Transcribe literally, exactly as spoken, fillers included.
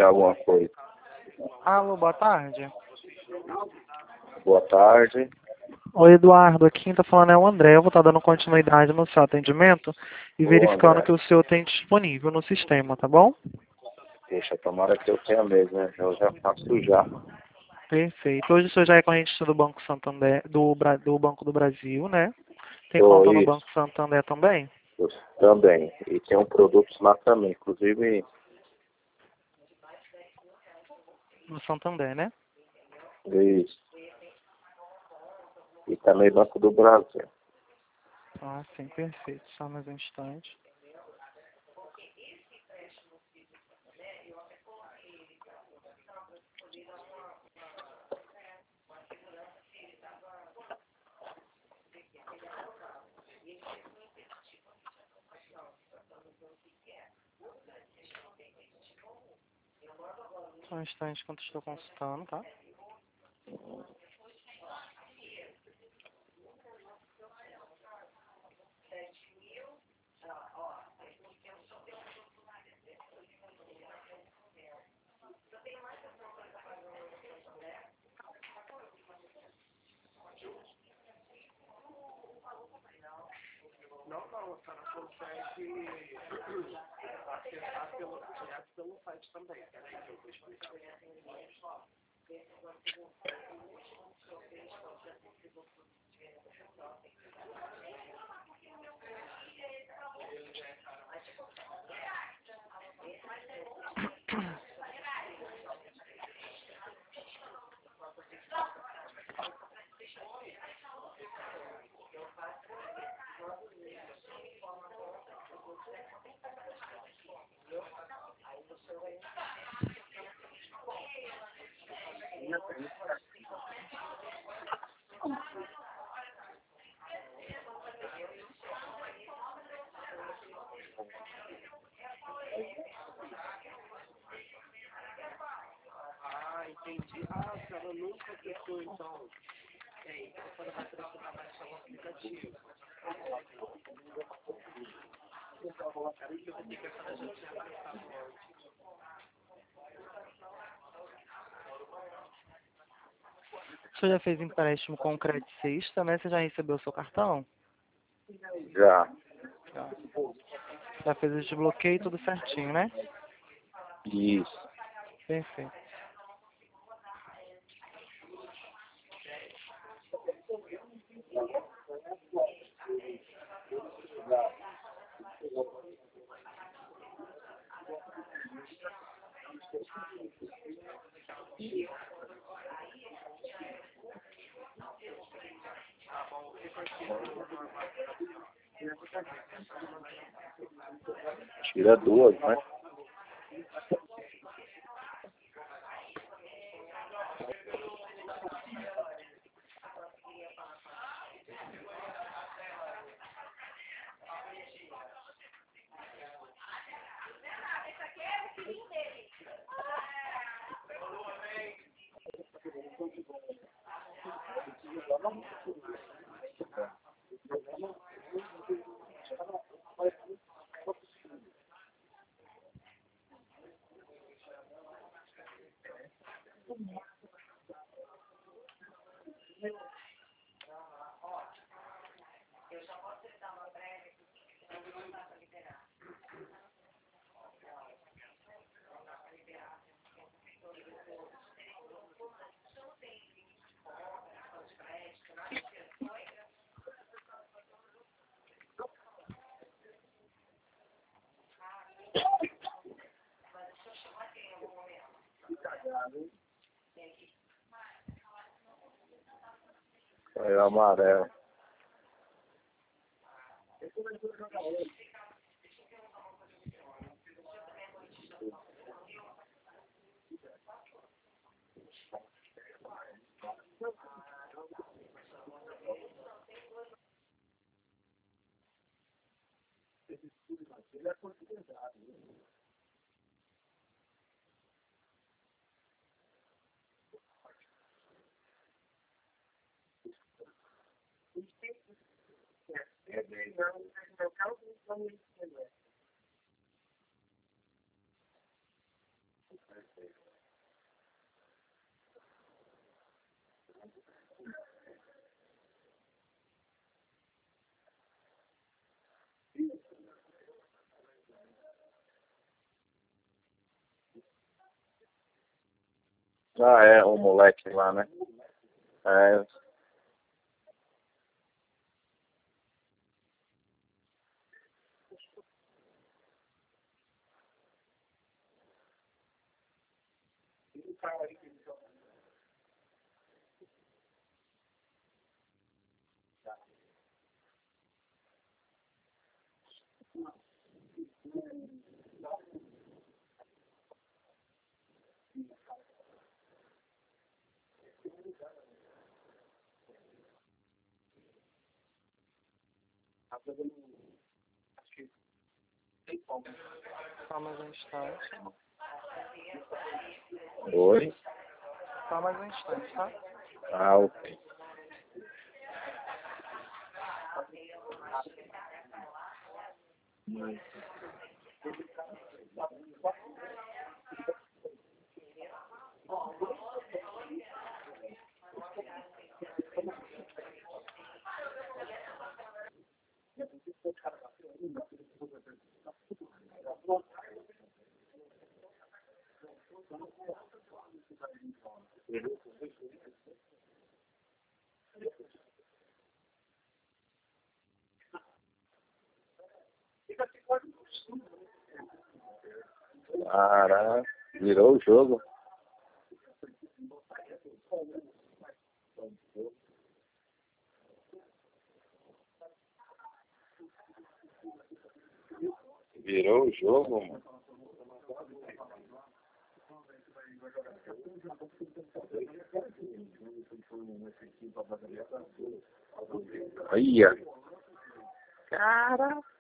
anunciar alguma coisa. Alô, boa tarde. Boa tarde. Oi, Eduardo, aqui quem tá falando é o André. Eu vou estar dando continuidade no seu atendimento e Ô, verificando André. que o senhor tem disponível no sistema, tá bom? Deixa, tomara que eu tenha mesmo, né? Eu já faço já. Perfeito. Hoje o senhor já é correntista do Banco Santander, do, Bra- do Banco do Brasil, né? Tem Tô, conta no isso, Banco Santander também? isso também. E tem um produto lá também, inclusive, No Santander, né? isso. E também Banco do Brasil. Ah, sim, perfeito. Só mais um instante. Só um instante enquanto estou consultando, tá? O senhor já fez empréstimo com crédito sexta, né? Você já recebeu o seu cartão? Já. Já. Já fez o desbloqueio tudo certinho, né? Isso. Perfeito. Tira duas, né? É amarelo. Ah, é, o moleque lá, né? É, Só mais um instante. oi. Só mais um instante, tá? Ah, ok. Caraca, virou o jogo. Virou o jogo, mano. Olha. Caraca.